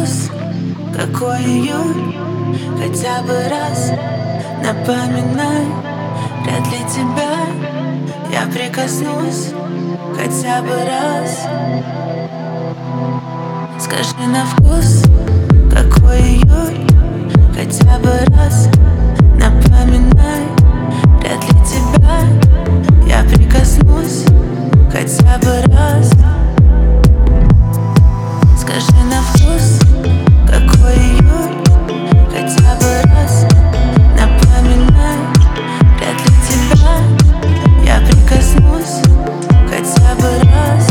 вкус, какой июль. Хотя бы раз напоминай, вряд ли тебя я прикоснусь. Хотя бы раз скажи на вкус, какой июль. Хотя бы раз напоминай, вряд ли тебя я прикоснусь. Хотя бы раз скажи на вкус, какой июль. Хотя бы раз напоминай, вряд ли тебя я прикоснусь. Хотя бы раз.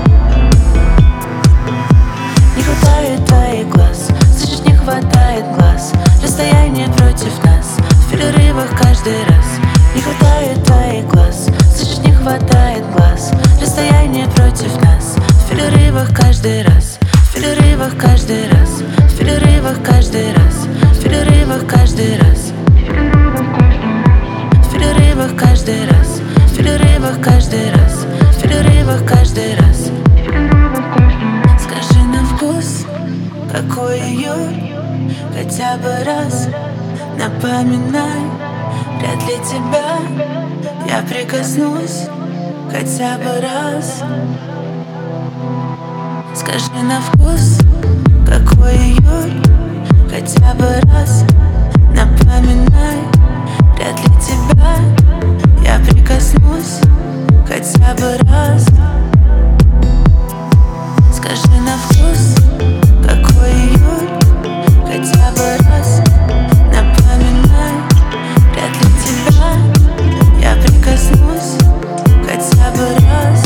Не хватает твоих глаз, слышишь, не хватает глаз. Расстояние против нас, в перерывах каждый раз. Не хватает твоих глаз, слышишь, не хватает глаз. Расстояние против нас, в перерывах каждый раз. В перерывах каждый раз, в перерывах каждый раз, в перерывах каждый раз. В перерывах каждый раз, в перерывах каждый раз, в перерывах каждый раз. Скажи на вкус, какой июль. Хотя бы раз напоминай, вряд ли тебя я прикоснусь. Хотя бы раз скажи на вкус, какой июль. Хотя бы раз напоминай, вряд ли тебя я прикоснусь. Хотя бы раз скажи на вкус, какой июль. Хотя бы раз напоминай, вряд ли тебя я прикоснусь. Хотя бы раз.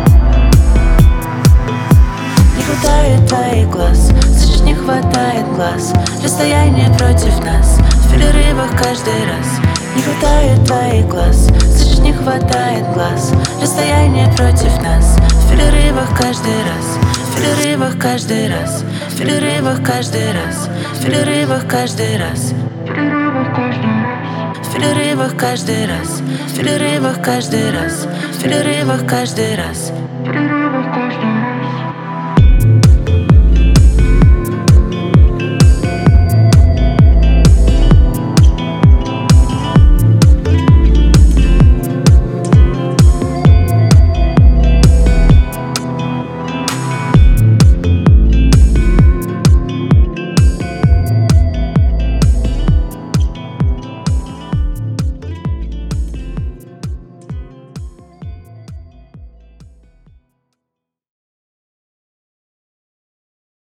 Не хватает твоих глаз, слышишь, не хватает глаз. Расстояние против нас, в перерывах каждый раз. Не хватает твоих глаз, слышишь, не хватает глаз. Расстояние против нас, в перерывах каждый раз. В перерывах каждый раз, в перерывах каждый раз, в перерывах каждый раз. В перерывах каждый раз, в перерывах каждый раз, в перерывах каждый раз.